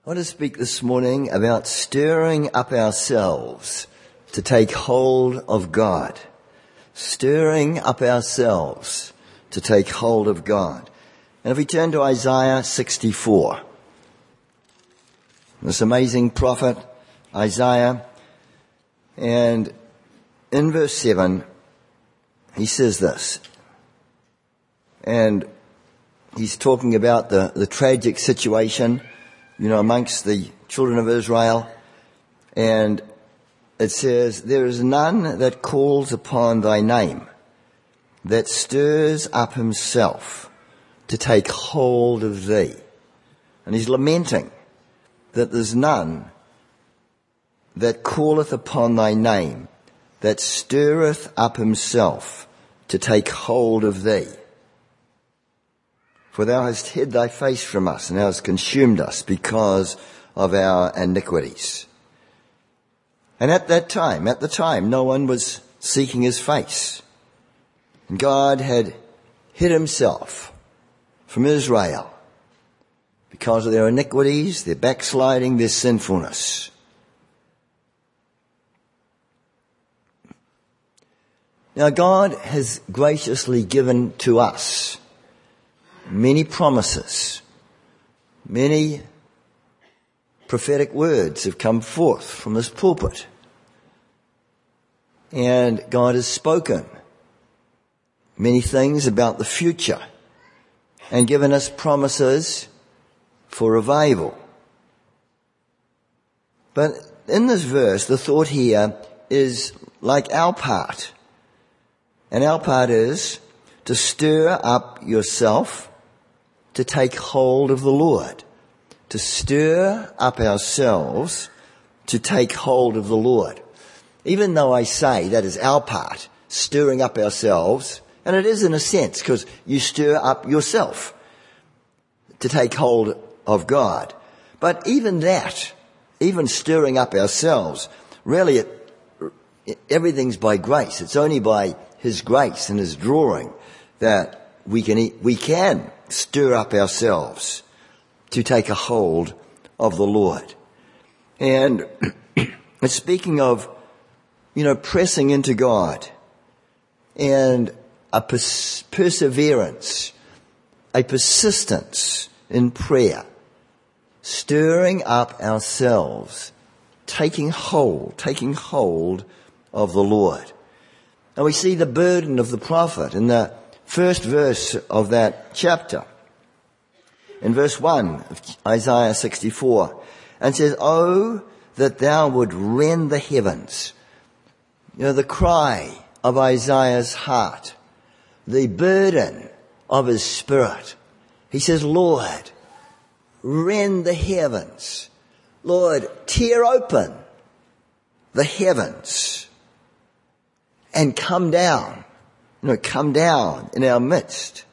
I want to speak this morning about stirring up ourselves to take hold of God. Stirring up ourselves to take hold of God. And if we turn to Isaiah 64, this amazing prophet, Isaiah, and in verse 7, he says this, and he's talking about the tragic situation amongst the children of Israel. And it says, "There is none that calls upon thy name, that stirs up himself to take hold of thee." And he's lamenting that there's none that calleth upon thy name, that stirreth up himself to take hold of thee. For thou hast hid thy face from us, and thou hast consumed us because of our iniquities. And at the time, no one was seeking his face. And God had hid himself from Israel because of their iniquities, their backsliding, their sinfulness. Now God has graciously given to us many promises, many prophetic words have come forth from this pulpit. And God has spoken many things about the future and given us promises for revival. But in this verse, the thought here is like our part. And our part is to stir up yourself to take hold of the Lord. To stir up ourselves to take hold of the Lord. Even though I say that is our part, stirring up ourselves, and it is in a sense, because you stir up yourself to take hold of God. But even that, even stirring up ourselves, really everything's by grace. It's only by His grace and His drawing that we can stir up ourselves to take a hold of the Lord. And it's speaking of, pressing into God and a perseverance, a persistence in prayer, stirring up ourselves, taking hold of the Lord. And we see the burden of the prophet in the first verse of that chapter. In verse 1 of Isaiah 64, and says, "Oh, that thou would rend the heavens." The cry of Isaiah's heart, the burden of his spirit. He says, "Lord, rend the heavens. Lord, tear open the heavens and come down in our midst.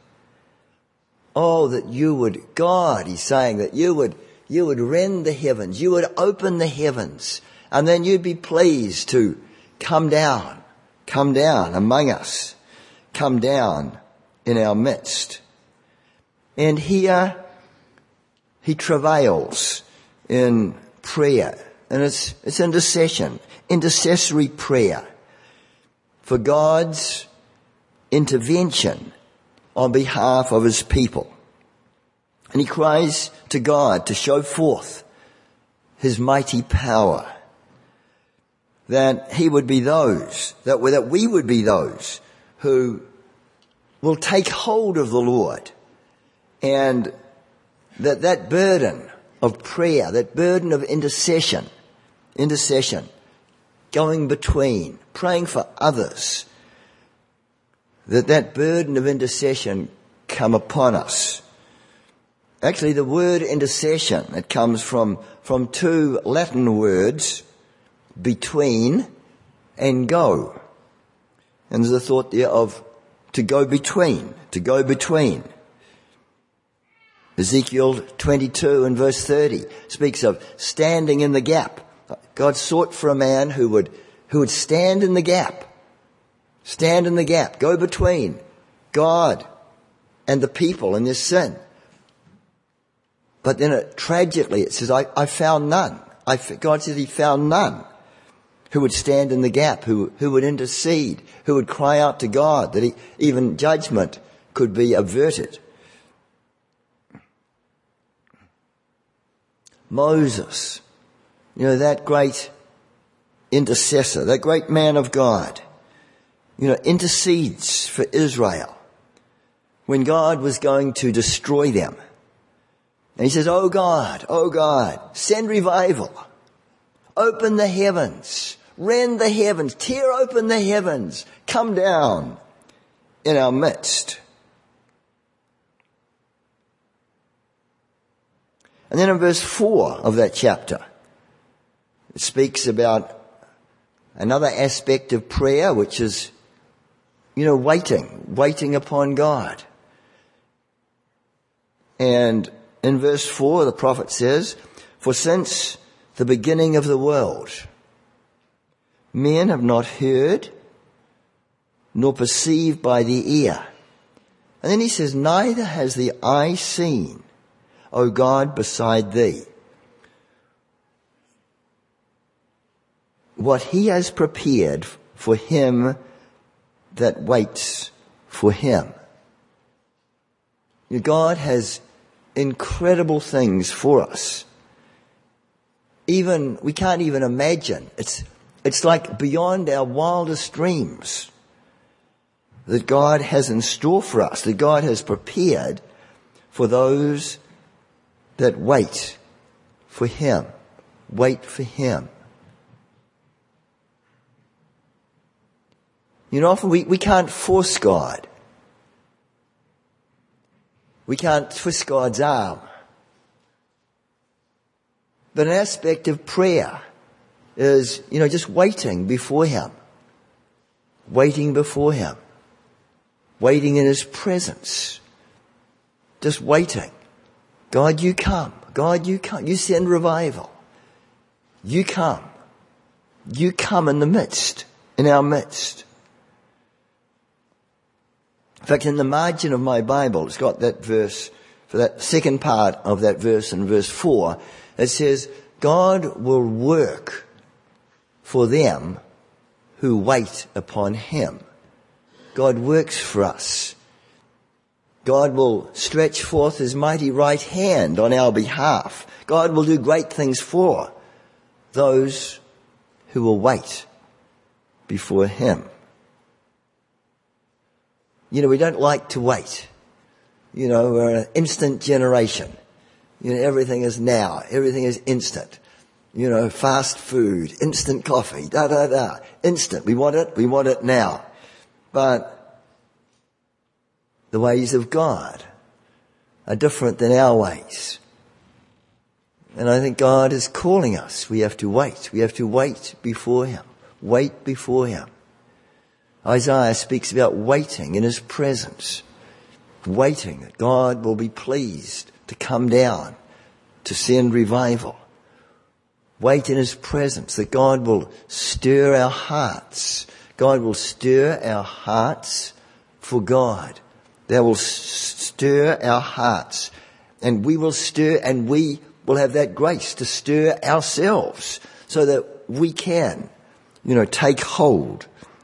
Oh, that you would, God," he's saying, that you would rend the heavens, you would open the heavens, and then you'd be pleased to come down among us, come down in our midst. And here he travails in prayer, and it's intercessory prayer for God's intervention on behalf of His people. And he cries to God to show forth His mighty power, that He would be those, that we would be those who will take hold of the Lord, and that burden of prayer, that burden of intercession, going between, praying for others, that burden of intercession come upon us. Actually, the word intercession, it comes from two Latin words, between and go. And there's a thought there of to go between. Ezekiel 22 and verse 30 speaks of standing in the gap. God sought for a man who would stand in the gap. Go between God and the people in their sin. But then tragically it says, I found none. God says he found none who would stand in the gap, who would intercede, who would cry out to God, that even judgment could be averted. Moses, that great intercessor, that great man of God, intercedes for Israel when God was going to destroy them. And he says, oh God, send revival. Open the heavens, rend the heavens, tear open the heavens, come down in our midst. And then in verse 4 of that chapter, it speaks about another aspect of prayer, which is, waiting upon God. And in verse 4, the prophet says, for since the beginning of the world, men have not heard, nor perceived by the ear. And then he says, neither has the eye seen, O God, beside thee, what he has prepared for him that waits for him. God has incredible things for us. We can't even imagine. It's like beyond our wildest dreams that God has in store for us, that God has prepared for those that wait for him. Wait for him. Often we can't force God. We can't twist God's arm. But an aspect of prayer is, just waiting before him. Waiting before him. Waiting in his presence. Just waiting. God, you come. God, you come. You send revival. You come. You come in our midst. In fact, in the margin of my Bible, it's got that verse, for that second part of that verse in verse 4, it says, God will work for them who wait upon him. God works for us. God will stretch forth his mighty right hand on our behalf. God will do great things for those who will wait before him. We don't like to wait. We're an instant generation. Everything is now. Everything is instant. Fast food, instant coffee, instant. We want it now. But the ways of God are different than our ways. And I think God is calling us. We have to wait. We have to wait before him. Wait before him. Isaiah speaks about waiting in his presence. Waiting that God will be pleased to come down, to send revival. Wait in his presence that God will stir our hearts. God will stir our hearts for God. That will stir our hearts. And we will stir, and we will have that grace to stir ourselves so that we can, take hold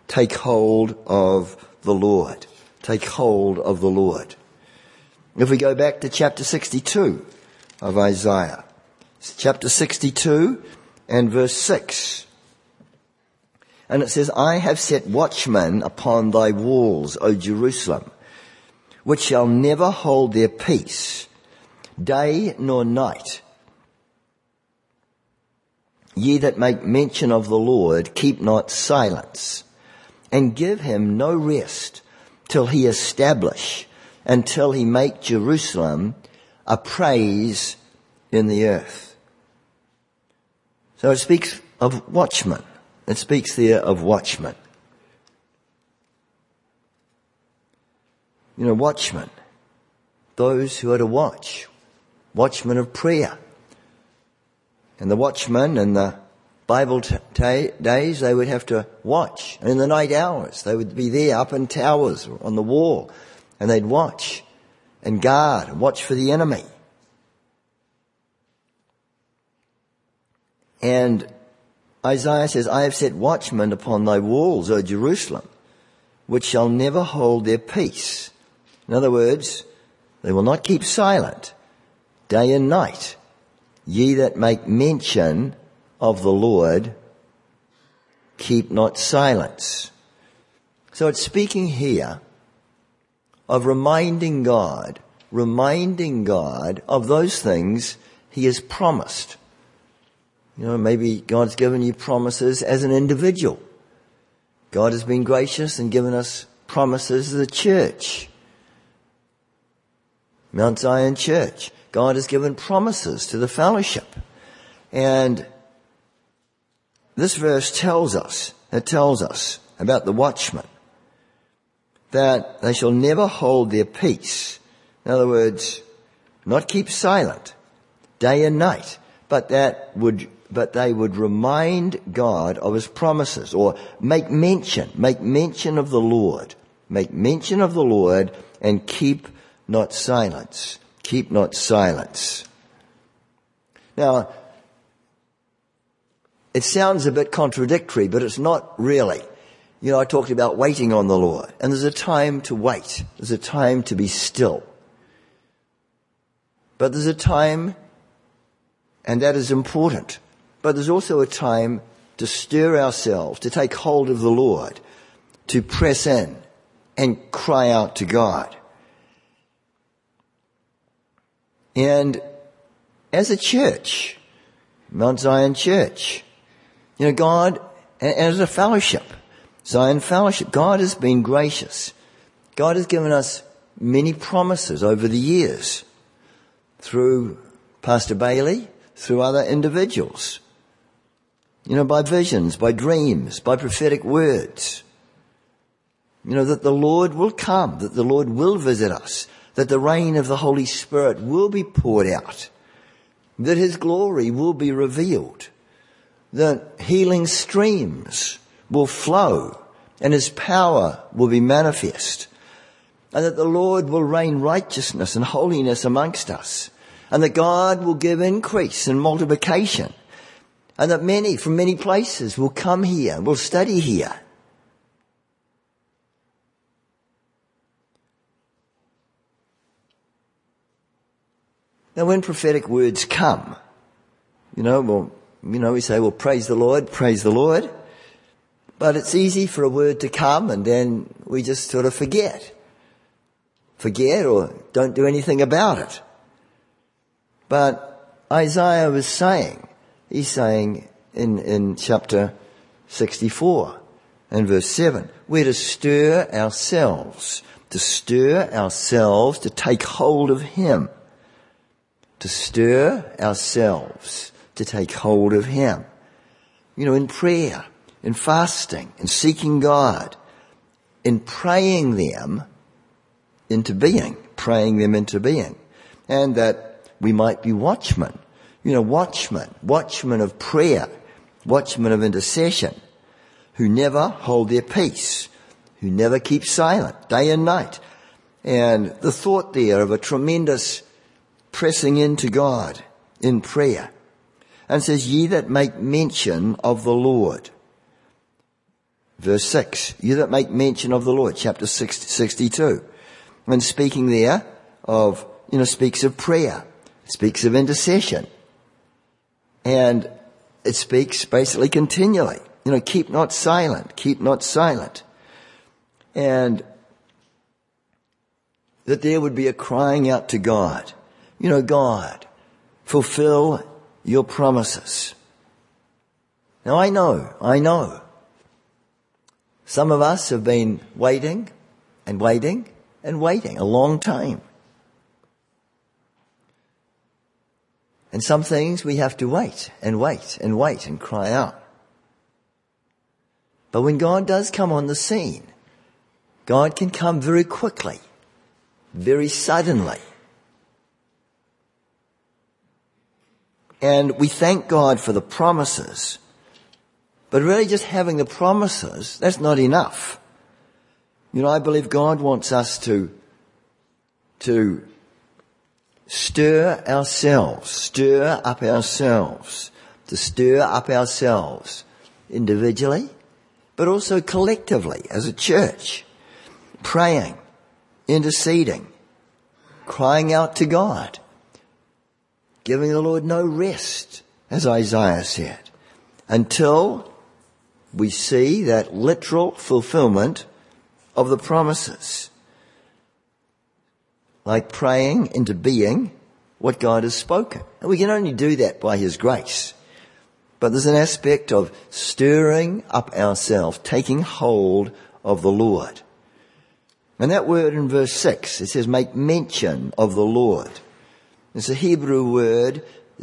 of the Lord. Take hold of the Lord. If we go back to chapter 62 of Isaiah, it's chapter 62 and verse 6. And it says, I have set watchmen upon thy walls, O Jerusalem, which shall never hold their peace, day nor night. Ye that make mention of the Lord, keep not silence, and give him no rest till he establish, until he make Jerusalem a praise in the earth. So it speaks of watchmen. It speaks there of watchmen. Watchmen. Those who are to watch. Watchmen of prayer. And the watchmen in the Bible days, they would have to watch. And in the night hours, they would be there up in towers or on the wall. And they'd watch and guard and watch for the enemy. And Isaiah says, I have set watchmen upon thy walls, O Jerusalem, which shall never hold their peace. In other words, they will not keep silent day and night. Ye that make mention of the Lord, keep not silence. So it's speaking here of reminding God of those things he has promised. You know, maybe God's given you promises as an individual. God has been gracious and given us promises as a church. Mount Zion Church. God has given promises to the fellowship. And this verse tells us about the watchmen, that they shall never hold their peace. In other words, not keep silent day and night, but they would remind God of his promises, or make mention of the Lord. Make mention of the Lord and keep not silence. Keep not silence. Now, it sounds a bit contradictory, but it's not really. You know, I talked about waiting on the Lord, and there's a time to wait. There's a time to be still. But there's a time, and that is important, but there's also a time to stir ourselves, to take hold of the Lord, to press in and cry out to God. And as a church, Mount Zion Church, you know, God, and as a fellowship, Zion Fellowship, God has been gracious. God has given us many promises over the years through Pastor Bailey, through other individuals. You know, by visions, by dreams, by prophetic words. You know, that the Lord will come, that the Lord will visit us, that the rain of the Holy Spirit will be poured out, that his glory will be revealed, that healing streams will flow and his power will be manifest, and that the Lord will rain righteousness and holiness amongst us, and that God will give increase and multiplication, and that many from many places will come here, will study here. Now, when prophetic words come, we say, well, praise the Lord, praise the Lord. But it's easy for a word to come and then we just sort of forget or don't do anything about it. But Isaiah was saying, he's saying in chapter 64 and verse 7, we're to stir ourselves, to take hold of him. To stir ourselves, to take hold of him. You know, in prayer, in fasting, in seeking God, in praying them into being. And that we might be watchmen. You know, watchmen of prayer, watchmen of intercession, who never hold their peace, who never keep silent day and night. And the thought there of a tremendous pressing into God in prayer. And it says, ye that make mention of the Lord. Verse 6, ye that make mention of the Lord, chapter 62. And speaking there of, speaks of prayer. It speaks of intercession. And it speaks basically continually. Keep not silent. And that there would be a crying out to God. God, fulfill your promises. Now I know. Some of us have been waiting a long time. And some things we have to wait and cry out. But when God does come on the scene, God can come very quickly, very suddenly. And we thank God for the promises. But really just having the promises, that's not enough. I believe God wants us to stir up ourselves, to stir up ourselves individually, but also collectively as a church, praying, interceding, crying out to God, giving the Lord no rest, as Isaiah said, until we see that literal fulfillment of the promises. Like praying into being what God has spoken. And we can only do that by His grace. But there's an aspect of stirring up ourselves, taking hold of the Lord. And that word in verse 6, it says, make mention of the Lord. It's a Hebrew word,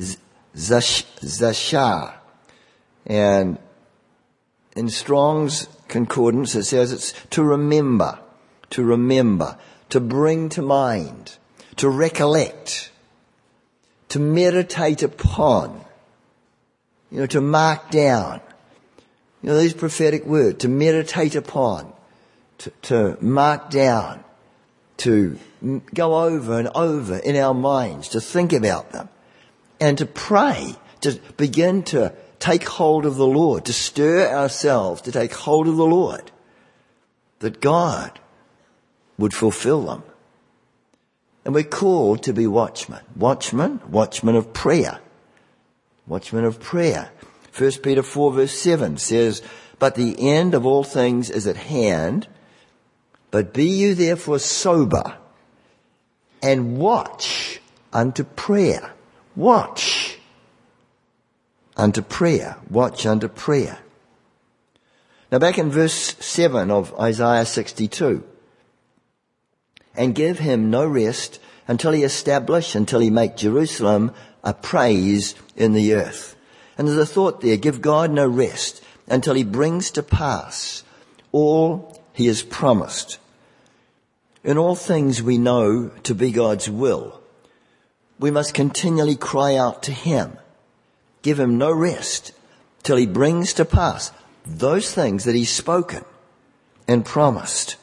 zashar. And in Strong's Concordance, it says it's to remember, to bring to mind, to recollect, to meditate upon, to mark down. These prophetic words, to meditate upon, to mark down, to go over and over in our minds, to think about them, and to pray, to begin to take hold of the Lord, to stir ourselves, to take hold of the Lord, that God would fulfill them. And we're called to be watchmen of prayer. Watchmen of prayer. 1 Peter 4 verse 7 says, but the end of all things is at hand, but be you therefore sober, and watch unto prayer. Watch unto prayer. Watch unto prayer. Now back in verse 7 of Isaiah 62, and give him no rest until he make Jerusalem a praise in the earth. And there's a thought there, give God no rest until He brings to pass all He has promised. In all things we know to be God's will. We must continually cry out to Him. Give Him no rest till He brings to pass those things that He's spoken and promised.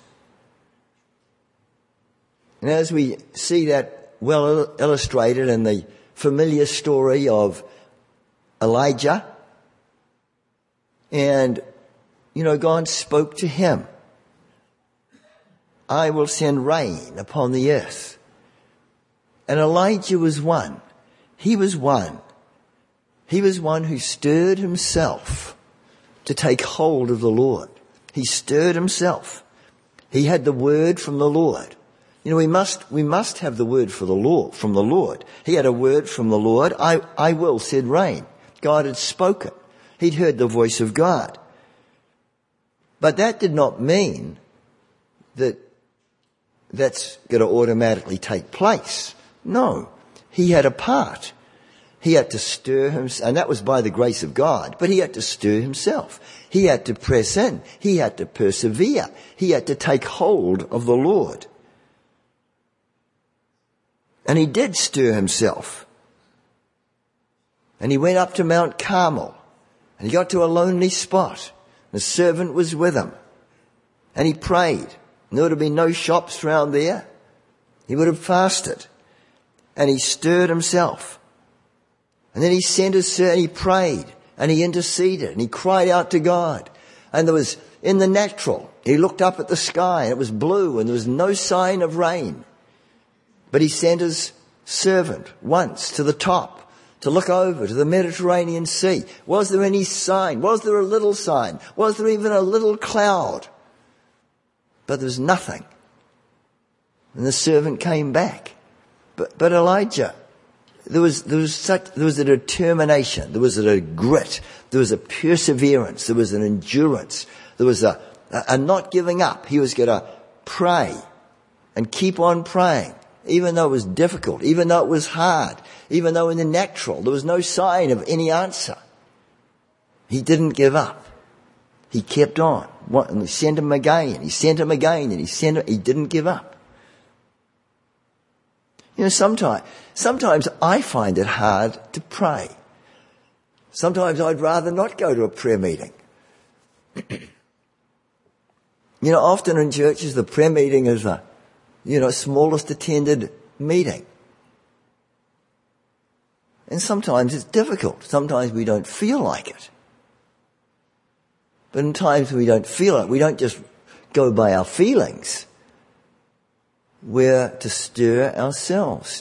And as we see that well illustrated in the familiar story of Elijah, and, God spoke to him, I will send rain upon the earth. And Elijah was one. He was one who stirred himself to take hold of the Lord. He stirred himself. He had the word from the Lord. We must have the word from the Lord. He had a word from the Lord. I will send rain. God had spoken. He'd heard the voice of God. But that did not mean that that's going to automatically take place. No. He had a part. He had to stir himself, and that was by the grace of God, but he had to stir himself. He had to press in. He had to persevere. He had to take hold of the Lord. And he did stir himself. And he went up to Mount Carmel, and he got to a lonely spot. The servant was with him, and he prayed. And there would have been no shops around there. He would have fasted, and he stirred himself. And then he sent his servant, and he prayed, and he interceded, and he cried out to God. And there was, in the natural, he looked up at the sky, and it was blue, and there was no sign of rain. But he sent his servant once to the top to look over to the Mediterranean Sea. Was there any sign? Was there a little sign? Was there even a little cloud? But there was nothing. And the servant came back. But Elijah, there was a determination, there was a grit, there was a perseverance, there was an endurance, there was a not giving up. He was going to pray and keep on praying, even though it was difficult, even though it was hard, even though in the natural there was no sign of any answer. He didn't give up. He kept on. And he sent him again, he sent him again, and he didn't give up. Sometimes I find it hard to pray. Sometimes I'd rather not go to a prayer meeting. Often in churches the prayer meeting is the, smallest attended meeting. And sometimes it's difficult. Sometimes we don't feel like it. But in times we don't feel it, we don't just go by our feelings. We're to stir ourselves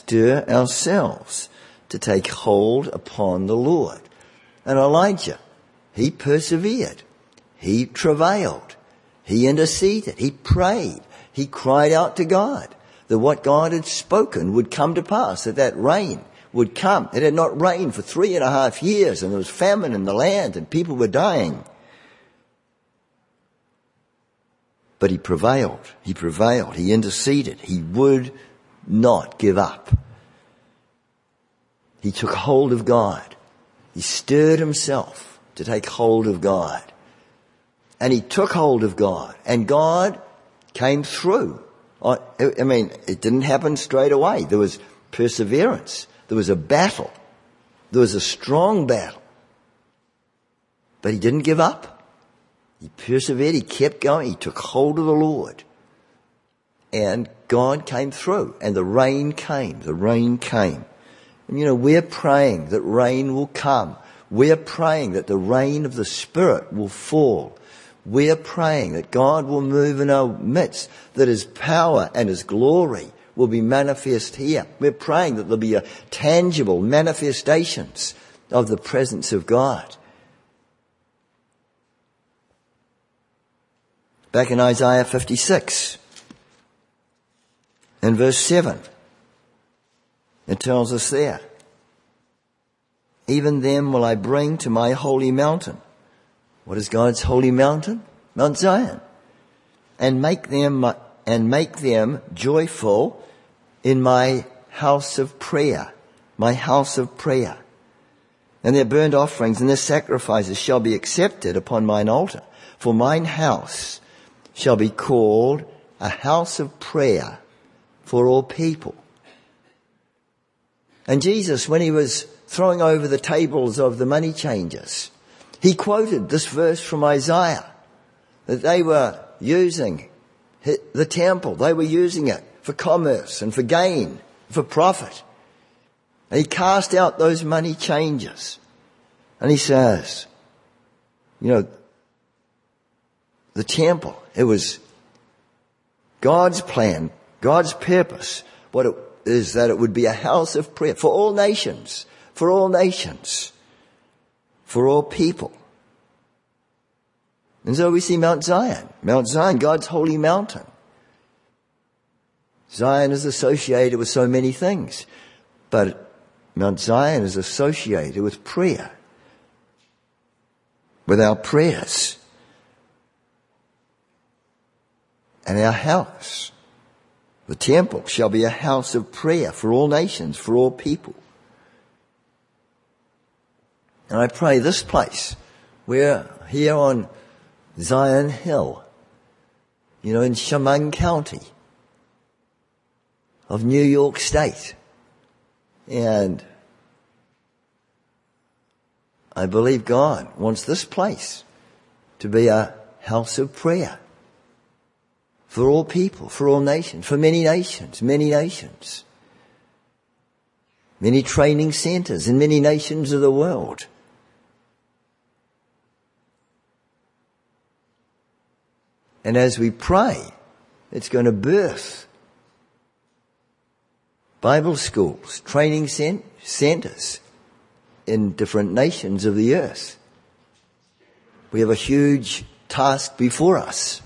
to take hold upon the Lord. And Elijah, he persevered. He travailed. He interceded. He prayed. He cried out to God that what God had spoken would come to pass, that rain would come. It had not rained for 3.5 years, and there was famine in the land, and people were dying. But he prevailed. He prevailed. He interceded. He would not give up. He took hold of God. He stirred himself to take hold of God. And he took hold of God. And God came through. I mean, it didn't happen straight away. There was perseverance. There was a battle. There was a strong battle. But he didn't give up. He persevered. He kept going. He took hold of the Lord. And God came through. And the rain came. The rain came. And we're praying that rain will come. We're praying that the rain of the Spirit will fall. We're praying that God will move in our midst, that his power and his glory will be manifest here. We're praying that there'll be a tangible manifestations of the presence of God. Back in Isaiah 56, in verse 7, it tells us there, even them will I bring to my holy mountain. What is God's holy mountain? Mount Zion. And make them joyful in my house of prayer. My house of prayer. And their burnt offerings and their sacrifices shall be accepted upon mine altar. For mine house shall be called a house of prayer for all people. And Jesus, when he was throwing over the tables of the money changers, he quoted this verse from Isaiah, that they were using the temple. They were using it for commerce and for gain, for profit. And he cast out those money changers. And he says, the temple, it was God's plan, God's purpose. What it is that it would be a house of prayer for all nations, for all people. And so we see Mount Zion, God's holy mountain. Zion is associated with so many things, but Mount Zion is associated with prayer, with our prayers. And our house, the temple, shall be a house of prayer for all nations, for all people. And I pray this place, we're here on Zion Hill, in Chemung County of New York State. And I believe God wants this place to be a house of prayer for all people, for all nations, for many nations. Many training centers in many nations of the world. And as we pray, it's going to birth Bible schools, training centers in different nations of the earth. We have a huge task before us.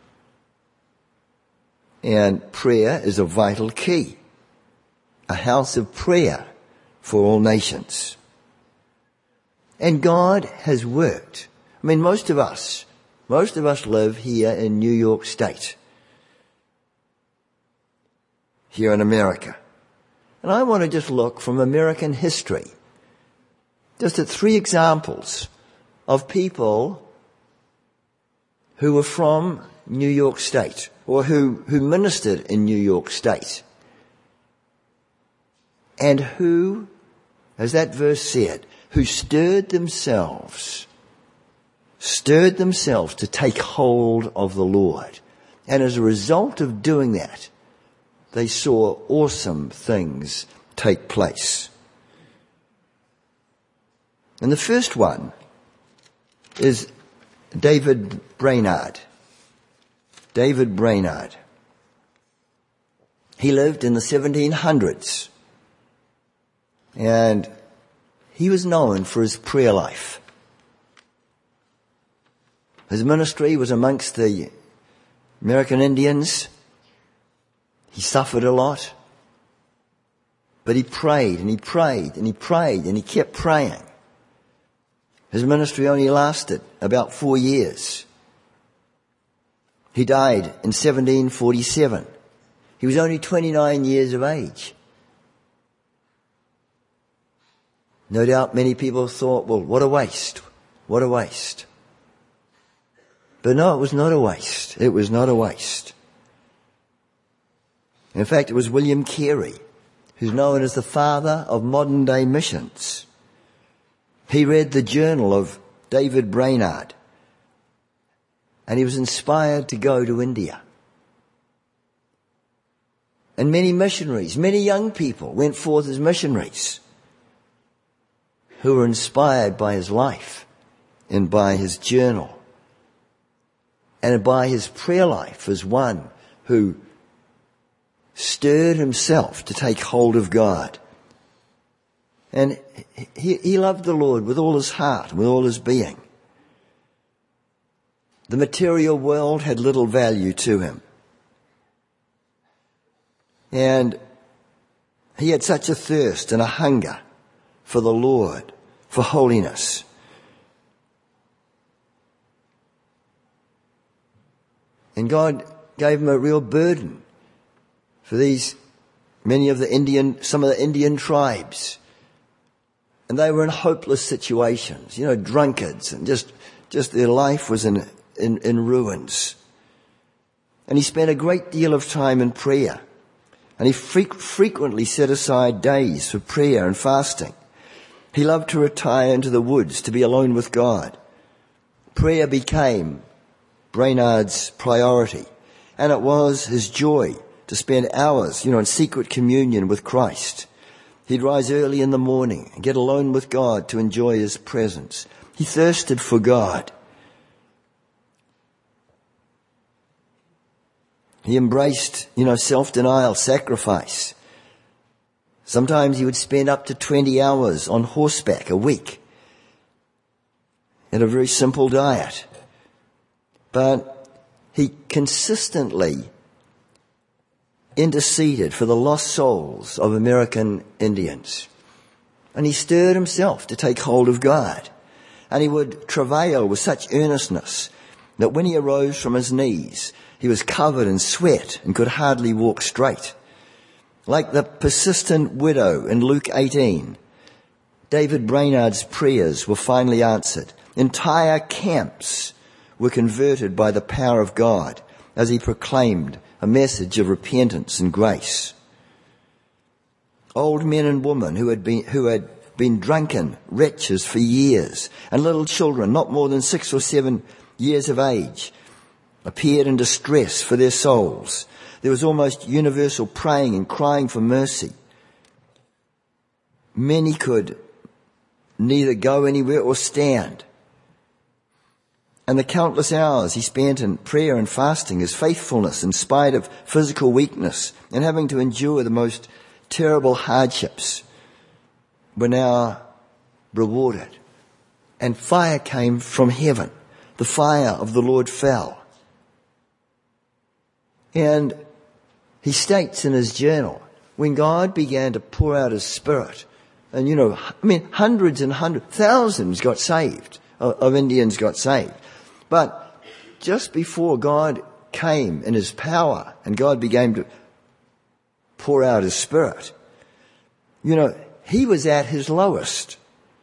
And prayer is a vital key. A house of prayer for all nations. And God has worked. Most of us live here in New York State, here in America. And I want to just look from American history, just at 3 examples of people who were from New York State, or who ministered in New York State, and who, as that verse said, who stirred themselves to take hold of the Lord. And as a result of doing that, they saw awesome things take place. And the first one is David Brainerd. David Brainerd. He lived in the 1700s, and he was known for his prayer life. His ministry was amongst the American Indians. He suffered a lot, but he prayed and he prayed and he prayed and he kept praying. His ministry only lasted about 4 years. He died in 1747. He was only 29 years of age. No doubt many people thought, well, what a waste. What a waste. But no, it was not a waste. It was not a waste. In fact, it was William Carey, who's known as the father of modern day missions. He read the journal of David Brainerd, and he was inspired to go to India. And many missionaries, many young people went forth as missionaries who were inspired by his life and by his journal and by his prayer life as one who stirred himself to take hold of God. And he loved the Lord with all his heart, with all his being. The material world had little value to him. And he had such a thirst and a hunger for the Lord, for holiness. And God gave him a real burden for some of the Indian tribes. And they were in hopeless situations, drunkards, and just their life was in ruins. And he spent a great deal of time in prayer. And he frequently set aside days for prayer and fasting. He loved to retire into the woods to be alone with God. Prayer became Brainerd's priority. And it was his joy to spend hours, in secret communion with Christ. He'd rise early in the morning and get alone with God to enjoy his presence. He thirsted for God. He embraced, self-denial, sacrifice. Sometimes he would spend up to 20 hours on horseback a week in a very simple diet. But he consistently interceded for the lost souls of American Indians. And he stirred himself to take hold of God. And he would travail with such earnestness that when he arose from his knees, he was covered in sweat and could hardly walk straight. Like the persistent widow in Luke 18, David Brainerd's prayers were finally answered. Entire camps were converted by the power of God as he proclaimed a message of repentance and grace. Old men and women who had been drunken wretches for years, and little children not more than 6 or 7 years of age, appeared in distress for their souls. There was almost universal praying and crying for mercy. Many could neither go anywhere or stand. And the countless hours he spent in prayer and fasting, his faithfulness in spite of physical weakness and having to endure the most terrible hardships, were now rewarded. And fire came from heaven. The fire of the Lord fell. And he states in his journal, when God began to pour out his Spirit, and hundreds and hundreds, thousands got saved, of Indians got saved. But just before God came in his power and God began to pour out his Spirit, he was at his lowest.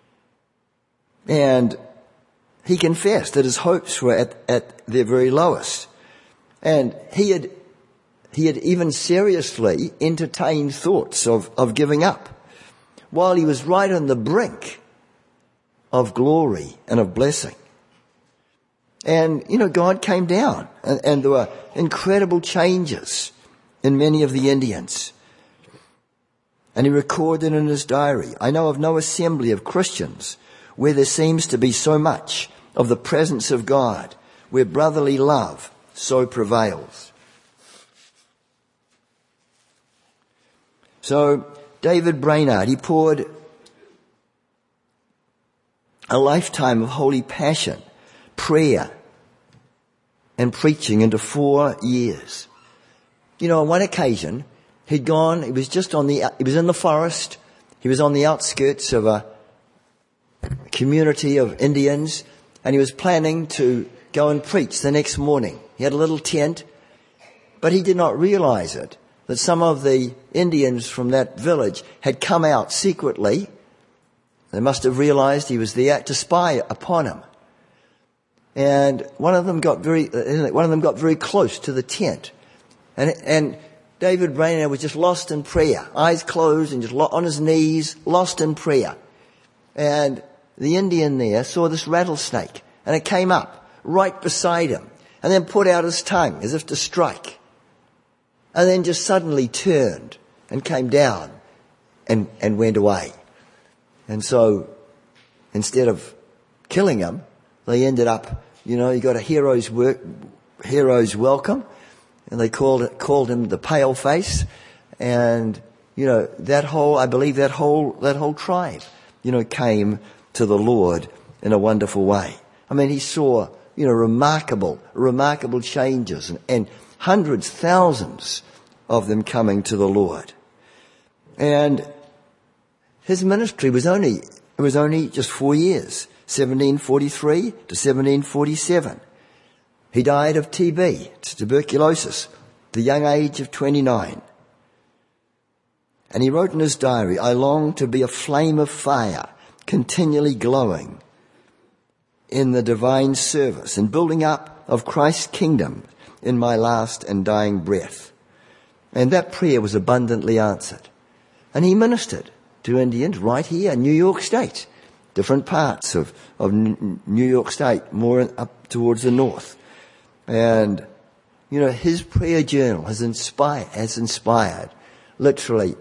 And he confessed that his hopes were at their very lowest. And he had even seriously entertained thoughts of giving up while he was right on the brink of glory and of blessing. And, God came down and there were incredible changes in many of the Indians. And he recorded in his diary, I know of no assembly of Christians where there seems to be so much of the presence of God, where brotherly love so prevails. So David Brainerd, he poured a lifetime of holy passion, prayer, and preaching into 4 years. You know, on one occasion, he was in the forest, he was on the outskirts of a community of Indians, and he was planning to go and preach the next morning. He had a little tent, but he did not realize it, that some of the Indians from that village had come out secretly. They must have realized he was there to spy upon him. And one of them got very close to the tent. And David Brainerd was just lost in prayer, eyes closed and just on his knees, lost in prayer. And the Indian there saw this rattlesnake, and it came up right beside him and then put out his tongue as if to strike. And then just suddenly turned and came down and went away. And so instead of killing him, they ended up, you got a hero's welcome, and they called him the Pale Face. And, I believe that whole tribe, came to the Lord in a wonderful way. I mean, he saw, remarkable changes and hundreds, thousands of them coming to the Lord. And his ministry was only just 4 years, 1743 to 1747. He died of TB, tuberculosis, at the young age of 29. And he wrote in his diary, "I long to be a flame of fire, continually glowing in the divine service and building up of Christ's kingdom in my last and dying breath." And that prayer was abundantly answered. And he ministered to Indians right here in New York State, different parts of New York State, more up towards the north. And, his prayer journal has inspired literally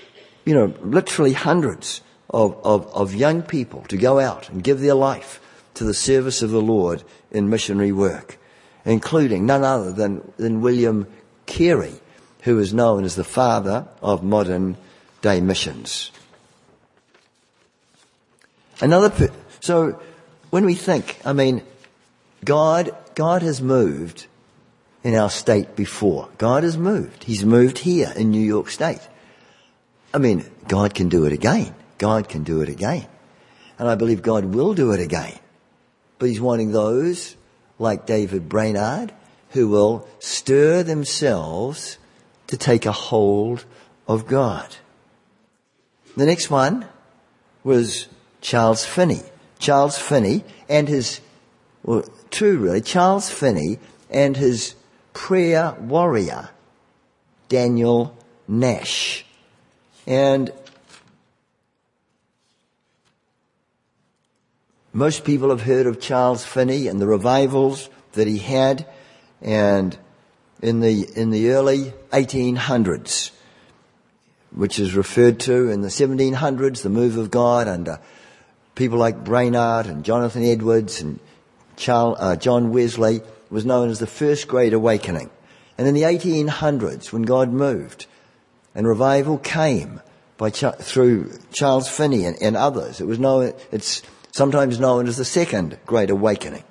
hundreds of young people to go out and give their life to the service of the Lord in missionary work, including none other than William Carey, who is known as the father of modern day missions. So when we think, God has moved in our state before. God has moved. He's moved here in New York State. God can do it again. God can do it again. And I believe God will do it again. But he's wanting those like David Brainerd who will stir themselves to take a hold of God. The next one was Charles Finney. Charles Finney and his prayer warrior, Daniel Nash. And most people have heard of Charles Finney and the revivals that he had, and in the early 1800s, which is referred to in the 1700s, the move of God under people like Brainerd and Jonathan Edwards and John Wesley, was known as the First Great Awakening. And in the 1800s, when God moved and revival came through Charles Finney and others, it's sometimes known as the Second Great Awakening.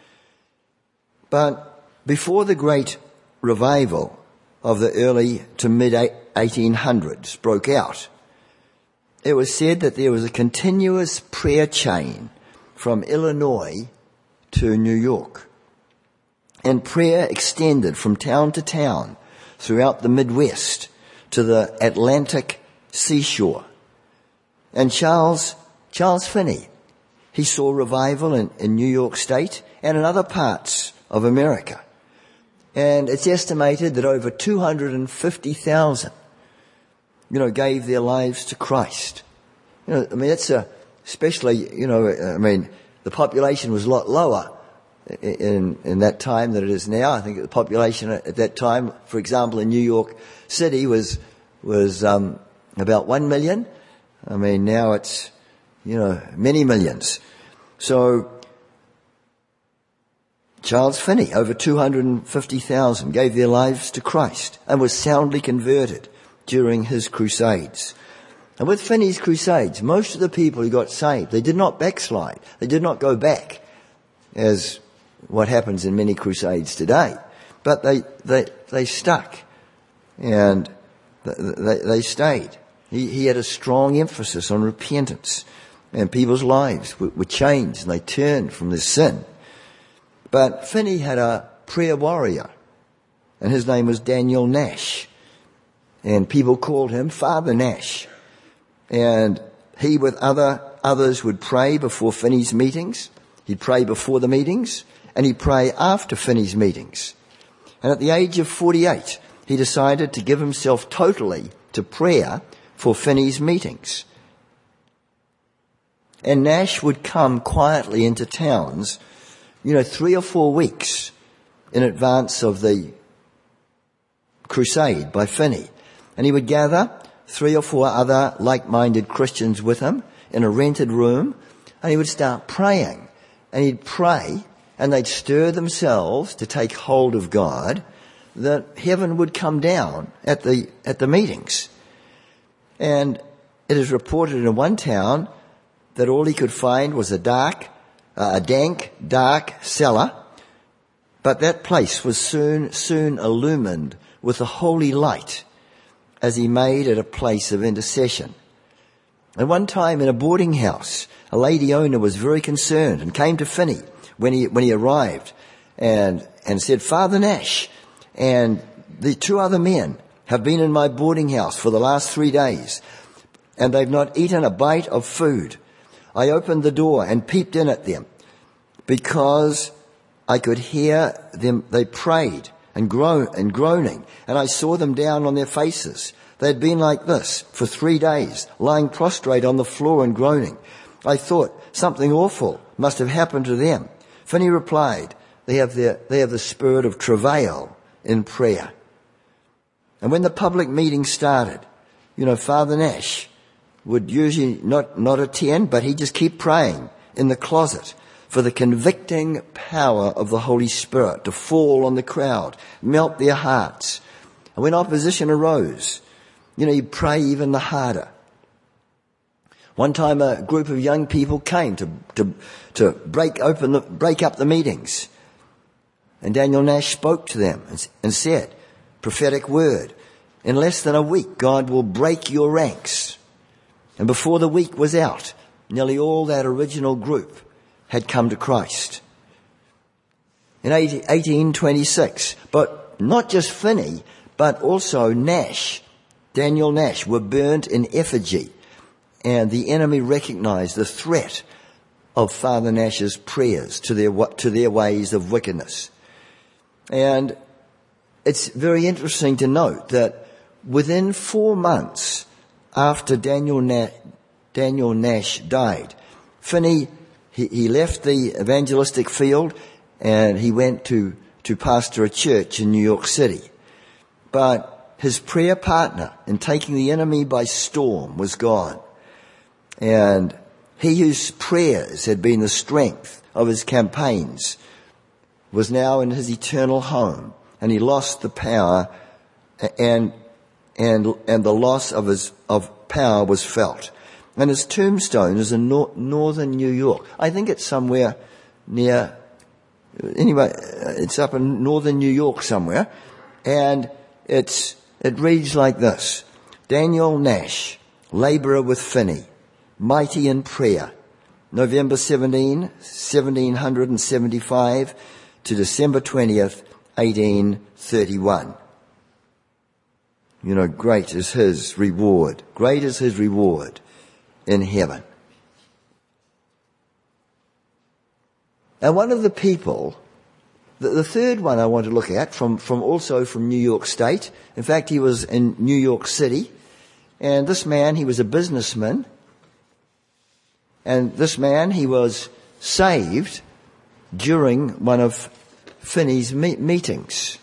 But before the Great Revival of the early to mid-1800s broke out, it was said that there was a continuous prayer chain from Illinois to New York. And prayer extended from town to town throughout the Midwest to the Atlantic seashore. And Charles Finney, he saw revival in New York State and in other parts of America. And it's estimated that over 250,000, gave their lives to Christ. That's especially, the population was a lot lower in that time than it is now. I think the population at that time, for example, in New York City was about 1 million. Now it's, many millions. So Charles Finney, over 250,000 gave their lives to Christ and was soundly converted during his crusades. And with Finney's crusades, most of the people who got saved, they did not backslide. They did not go back, as what happens in many crusades today. But they stuck, and they stayed. He had a strong emphasis on repentance, and people's lives were changed, and they turned from their sin. But Finney had a prayer warrior, and his name was Daniel Nash. And people called him Father Nash. And he with others would pray before Finney's meetings. He'd pray before the meetings, and he'd pray after Finney's meetings. And at the age of 48, he decided to give himself totally to prayer for Finney's meetings. And Nash would come quietly into towns, 3 or 4 weeks in advance of the crusade by Finney. And he would gather 3 or 4 other like-minded Christians with him in a rented room, and he would start praying. And he'd pray, and they'd stir themselves to take hold of God, that heaven would come down at the meetings. And it is reported in one town that all he could find was a dank, dark cellar, but that place was soon illumined with a holy light as he made it a place of intercession. And one time in a boarding house, a lady owner was very concerned and came to Finney when he arrived and said, "Father Nash and the 2 other men have been in my boarding house for the last 3 days, and they've not eaten a bite of food. I opened the door and peeped in at them because I could hear them. They prayed and groaning, and I saw them down on their faces. They had been like this for 3 days, lying prostrate on the floor and groaning. I thought something awful must have happened to them." Finney replied, they have the spirit of travail in prayer. And when the public meeting started, Father Nash would usually not attend, but he'd just keep praying in the closet for the convicting power of the Holy Spirit to fall on the crowd, melt their hearts. And when opposition arose, he'd pray even the harder. One time a group of young people came to break up the meetings. And Daniel Nash spoke to them and said, prophetic word, in less than a week God will break your ranks. And before the week was out, nearly all that original group had come to Christ. In 1826, but not just Finney, but also Daniel Nash, were burnt in effigy, and the enemy recognized the threat of Father Nash's prayers to their ways of wickedness. And it's very interesting to note that within 4 months after Daniel Nash died, Finney, he left the evangelistic field and he went to pastor a church in New York City. But his prayer partner in taking the enemy by storm was God. And he whose prayers had been the strength of his campaigns was now in his eternal home, and he lost the power, and the loss of power was felt. And his tombstone is in northern New York. I think it's somewhere near, anyway, it's up in northern New York somewhere, and it reads like this: Daniel Nash, labourer with Finney, mighty in prayer, November 1775 to December 20th, 1831. Great is his reward. Great is his reward in heaven. And one of the people, the third one I want to look at, also from New York State. In fact, he was in New York City. And this man, he was a businessman. And this man, he was saved during one of Finney's meetings.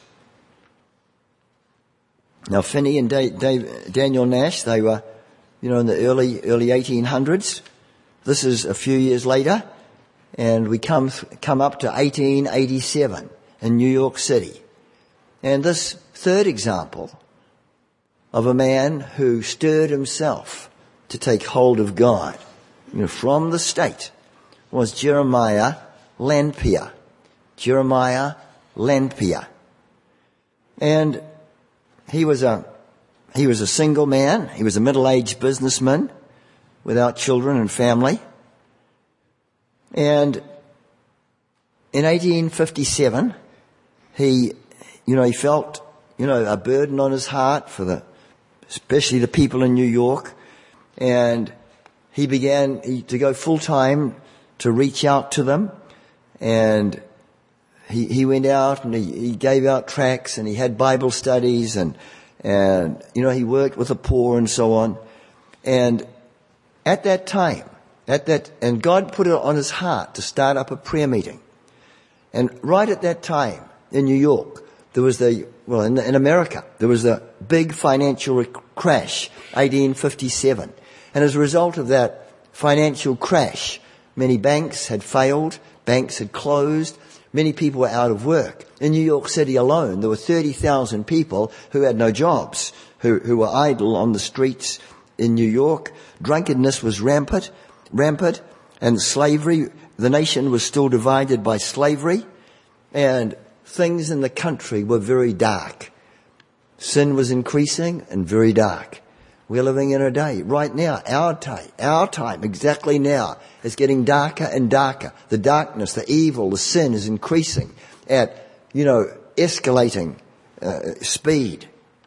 Now, Finney and Daniel Nash, they were, in the early 1800s. This is a few years later. And we come up to 1887 in New York City. And this third example of a man who stirred himself to take hold of God, from the state, was Jeremiah Lanphier. Jeremiah Lanphier. And he was a single man. He was a middle-aged businessman without children and family. And in 1857, he felt, a burden on his heart for especially the people in New York. And he began to go full-time to reach out to them. And he went out and he gave out tracts and he had Bible studies and he worked with the poor and so on. And at that time, and God put it on his heart to start up a prayer meeting. And right at that time in New York, there was in America, there was a big financial crash, 1857. And as a result of that financial crash, many banks had failed, banks had closed, many people were out of work. In New York City alone, there were 30,000 people who had no jobs, who were idle on the streets in New York. Drunkenness was rampant, and slavery, the nation was still divided by slavery, and things in the country were very dark. Sin was increasing and very dark. We're living in a day, right now, our time, exactly now, is getting darker and darker. The darkness, the evil, the sin is increasing at, escalating speed.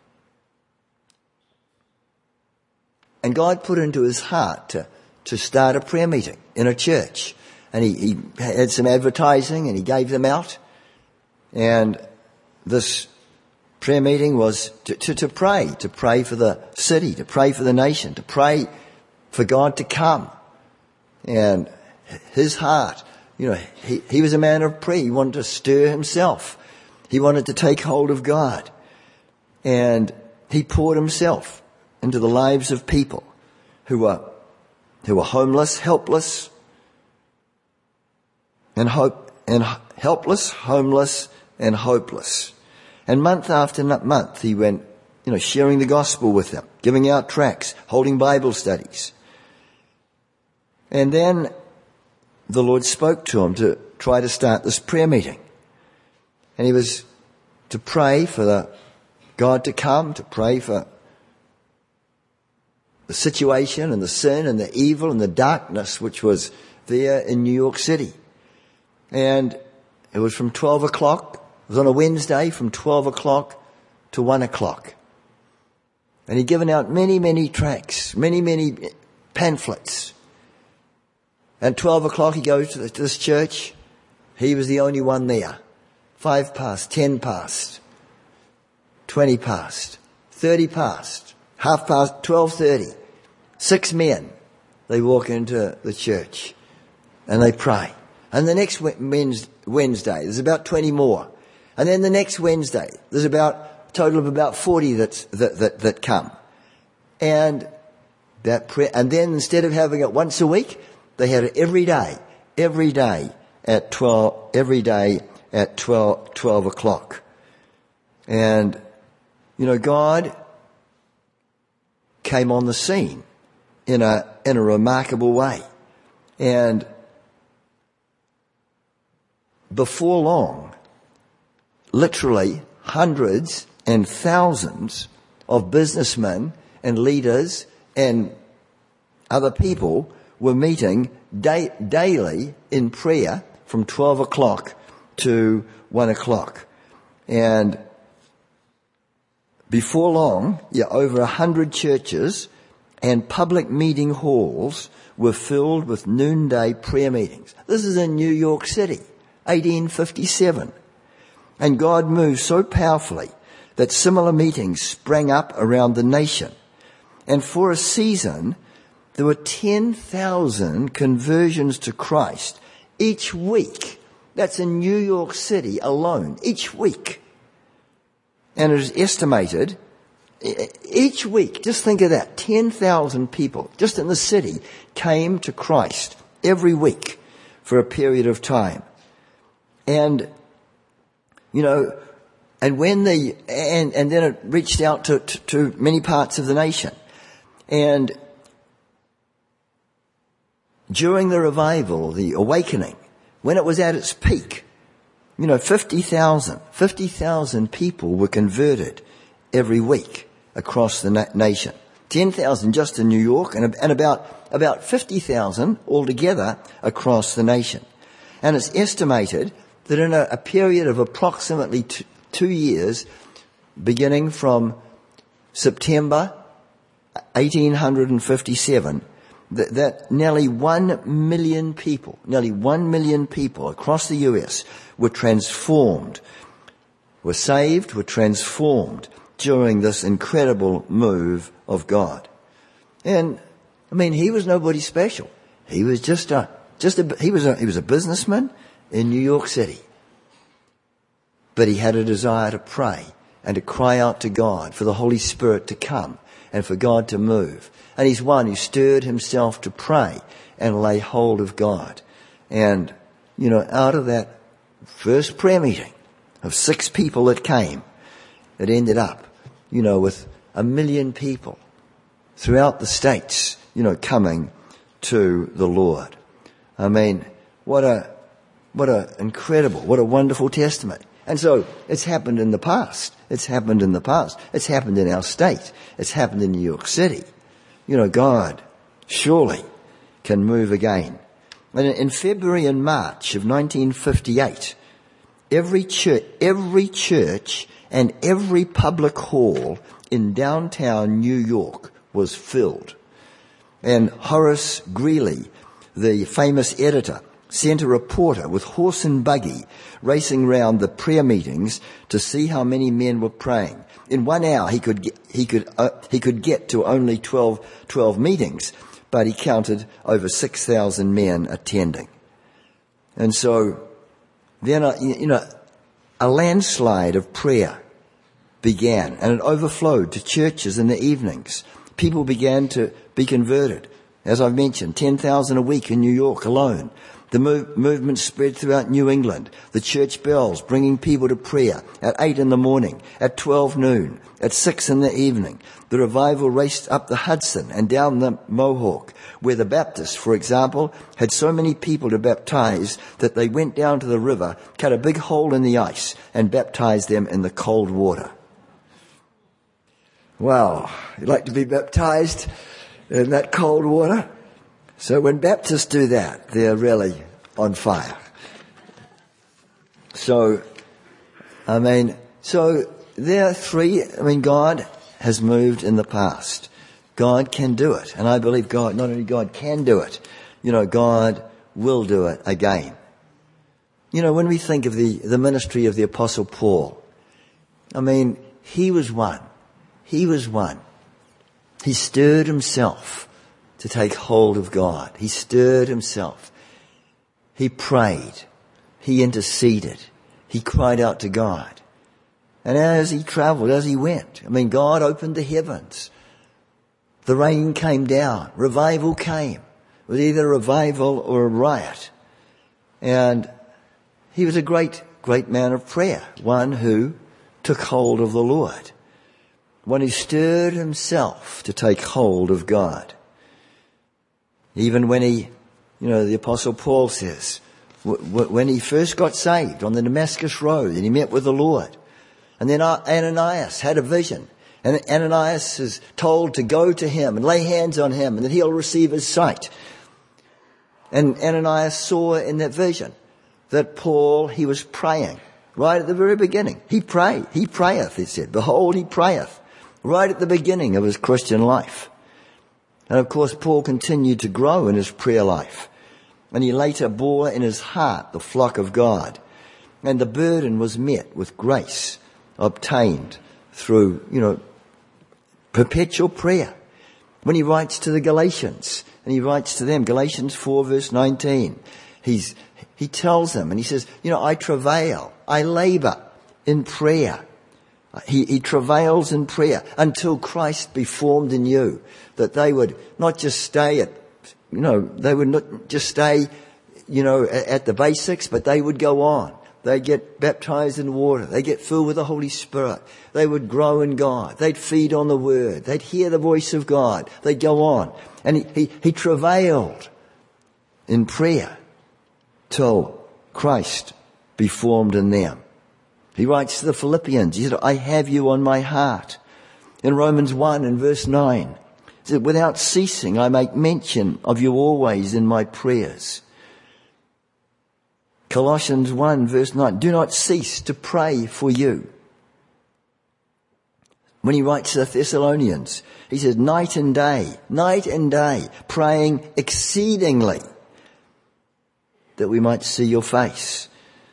And God put into his heart to start a prayer meeting in a church. And he had some advertising and he gave them out. And this prayer meeting was to pray for the city, to pray for the nation, to pray for God to come. And his heart, he was a man of prayer. He wanted to stir himself. He wanted to take hold of God. And he poured himself into the lives of people who were homeless, helpless, and helpless, homeless, and hopeless. And month after month, he went, sharing the gospel with them, giving out tracts, holding Bible studies. And then the Lord spoke to him to try to start this prayer meeting. And he was to pray for God to come, to pray for the situation and the sin and the evil and the darkness which was there in New York City. And it was from 12 o'clock. It was on a Wednesday from 12 o'clock to 1 o'clock. And he'd given out many, many tracts, many pamphlets. At 12 o'clock he goes to this church. He was the only one there. 5 past, 10 past, 20 past, 30 past, half past, 12:30. 6 men, they walk into the church and they pray. And the next Wednesday, there's about 20 more. And then the next Wednesday, there's a total of about 40 that come. And that prayer, and then instead of having it once a week, they had it every day at 12 o'clock. And, God came on the scene in a remarkable way. And before long, literally hundreds and thousands of businessmen and leaders and other people were meeting daily in prayer from 12 o'clock to 1 o'clock. And before long, over 100 churches and public meeting halls were filled with noonday prayer meetings. This is in New York City, 1857. And God moved so powerfully that similar meetings sprang up around the nation. And for a season, there were 10,000 conversions to Christ each week. That's in New York City alone, each week. And it is estimated, each week, just think of that, 10,000 people just in the city came to Christ every week for a period of time. And, and when and then it reached out to many parts of the nation. And during the revival, the awakening, when it was at its peak, 50,000 people were converted every week across the nation. 10,000 just in New York, and about 50,000 altogether across the nation. And it's estimated that in a period of approximately 2 years, beginning from September 1857, that nearly 1 million people across the US were transformed, were saved, were transformed during this incredible move of God. And he was nobody special. He was he was a businessman in New York City. But he had a desire to pray and to cry out to God for the Holy Spirit to come and for God to move. And he's one who stirred himself to pray and lay hold of God. And, out of that first prayer meeting of 6 people that came, it ended up, with 1 million people throughout the States, coming to the Lord. What a incredible, what a wonderful testimony. And so it's happened in the past. It's happened in our state. It's happened in New York City. God surely can move again. And in February and March of 1958, every church and every public hall in downtown New York was filled. And Horace Greeley, the famous editor, sent a reporter with horse and buggy racing round the prayer meetings to see how many men were praying. In 1 hour, he could get to only 12 meetings, but he counted over 6,000 men attending. And so then, a landslide of prayer began, and it overflowed to churches in the evenings. People began to be converted. As I've mentioned, 10,000 a week in New York alone. The movement spread throughout New England. The church bells bringing people to prayer at 8 in the morning, at 12 noon, at 6 in the evening. The revival raced up the Hudson and down the Mohawk, where the Baptists, for example, had so many people to baptize that they went down to the river, cut a big hole in the ice, and baptized them in the cold water. Wow, you'd like to be baptized in that cold water? So when Baptists do that, they're really on fire. So there are 3, God has moved in the past. God can do it. And I believe not only God can do it, God will do it again. When we think of the ministry of the Apostle Paul, he was one. He stirred himself to take hold of God. He stirred himself. He prayed. He interceded. He cried out to God. And as he traveled, as he went, God opened the heavens. The rain came down. Revival came. It was either a revival or a riot. And he was a great, great man of prayer. One who took hold of the Lord. One who stirred himself to take hold of God. Even when the Apostle Paul says, when he first got saved on the Damascus Road and he met with the Lord, and then Ananias had a vision, and Ananias is told to go to him and lay hands on him and that he'll receive his sight. And Ananias saw in that vision that Paul, he was praying right at the very beginning. He prayeth, he said. Behold, he prayeth. Right at the beginning of his Christian life. And of course, Paul continued to grow in his prayer life. And he later bore in his heart the flock of God. And the burden was met with grace obtained through, perpetual prayer. When he writes to the Galatians, and he writes to them, Galatians 4 verse 19, he tells them, and he says, I travail, I labor in prayer. He travails in prayer until Christ be formed in you, that they would not just stay at the basics, but they would go on. They'd get baptized in water. They'd get filled with the Holy Spirit. They would grow in God. They'd feed on the Word. They'd hear the voice of God. They'd go on. And he travailed in prayer till Christ be formed in them. He writes to the Philippians, he said, I have you on my heart. In Romans 1 and verse 9, he said, without ceasing I make mention of you always in my prayers. Colossians 1 verse 9, do not cease to pray for you. When he writes to the Thessalonians, he says, night and day, praying exceedingly that we might see your face.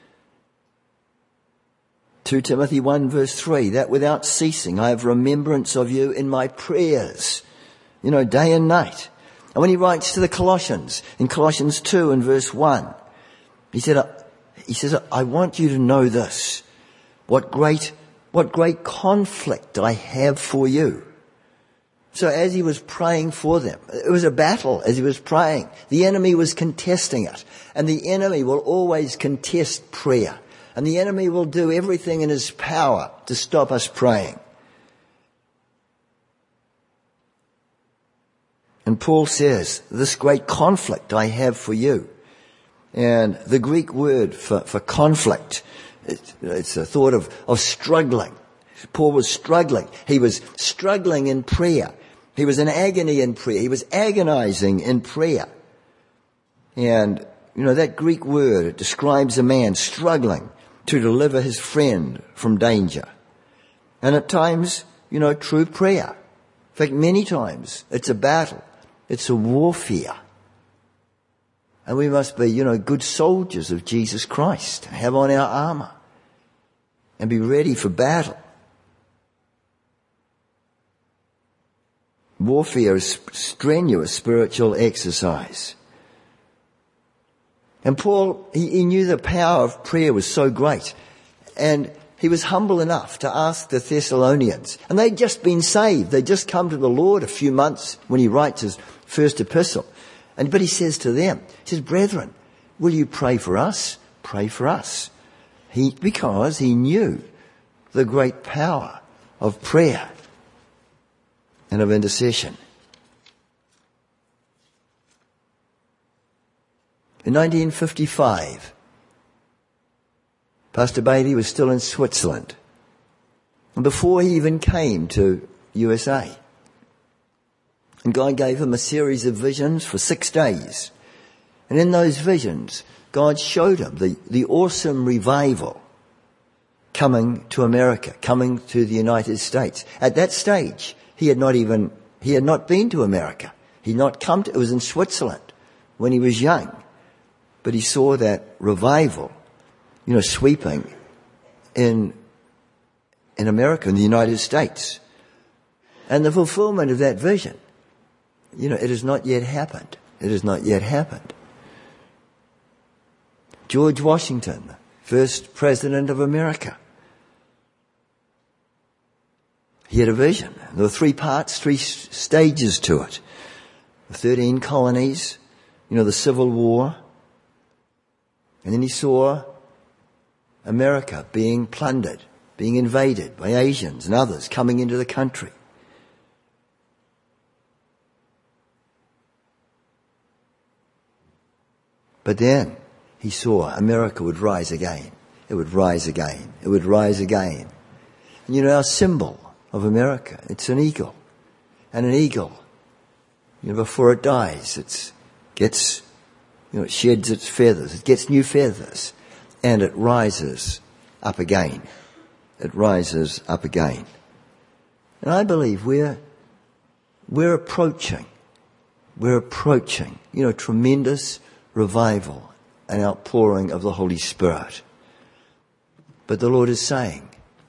2 Timothy 1 verse 3, that without ceasing I have remembrance of you in my prayers, day and night. And when he writes to the Colossians, in Colossians 2 and verse 1, he says, I want you to know this, what great conflict I have for you. So as he was praying for them, it was a battle as he was praying. The enemy was contesting it. And the enemy will always contest prayer. And the enemy will do everything in his power to stop us praying. And Paul says, this great conflict I have for you. And the Greek word for conflict, it's a thought of struggling. Paul was struggling. He was struggling in prayer. He was in agony in prayer. He was agonizing in prayer. And, that Greek word describes a man struggling to deliver his friend from danger. And at times, true prayer. In fact, many times, it's a battle. It's a warfare. And we must be, good soldiers of Jesus Christ, have on our armor, and be ready for battle. Warfare is strenuous spiritual exercise. And Paul, he knew the power of prayer was so great. And he was humble enough to ask the Thessalonians. And they'd just been saved. They'd just come to the Lord a few months when he writes his first epistle. But he says to them, he says, brethren, will you pray for us? Pray for us. Because he knew the great power of prayer and of intercession. In 1955, Pastor Bailey was still in Switzerland. And before he even came to USA. And God gave him a series of visions for 6 days. And in those visions, God showed him the awesome revival coming to America, coming to the United States. At that stage, he had not been to America. It was in Switzerland when he was young. But he saw that revival, sweeping in America, in the United States. And the fulfillment of that vision, it has not yet happened. It has not yet happened. George Washington, first president of America. He had a vision. There were 3 parts, 3 stages to it. The 13 colonies, the Civil War. And then he saw America being plundered, being invaded by Asians and others coming into the country. But then he saw America would rise again. It would rise again. It would rise again. And our symbol of America, it's an eagle. And an eagle, before it dies, it sheds its feathers. It gets new feathers. And it rises up again. It rises up again. And I believe we're approaching, tremendous revival and outpouring of the Holy Spirit. But the Lord is saying,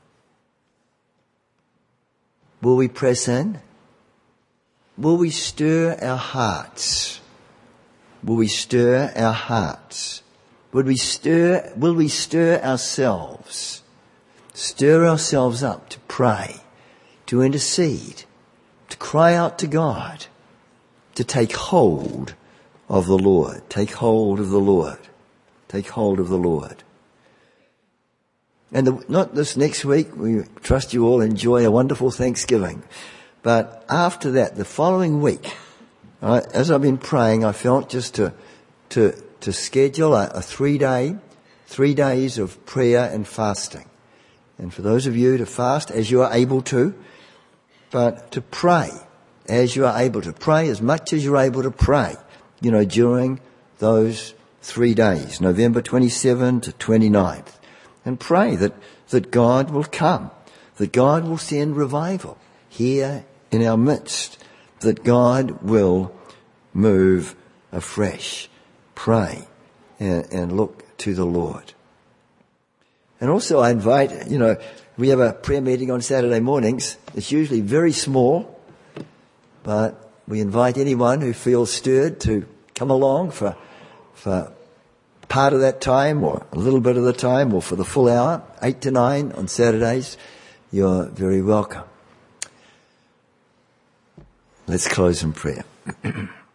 will we press in? Will we stir our hearts? Will we stir our hearts? Will we stir ourselves? Stir ourselves up to pray, to intercede, to cry out to God, to take hold of the Lord. Take hold of the Lord. Take hold of the Lord. And not this next week, we trust you all enjoy a wonderful Thanksgiving. But after that, the following week, as I've been praying, I felt just to schedule a 3 days of prayer and fasting. And for those of you to fast as you are able to, but to pray as you are able to. Pray as much as you're able to pray, during those 3 days, November 27 to 29th. And pray that God will come, that God will send revival here in our midst, that God will move afresh. Pray and look to the Lord. And also I invite, we have a prayer meeting on Saturday mornings. It's usually very small, but we invite anyone who feels stirred to come along for part of that time or a little bit of the time or for the full hour, 8 to 9 on Saturdays. You're very welcome. Let's close in prayer.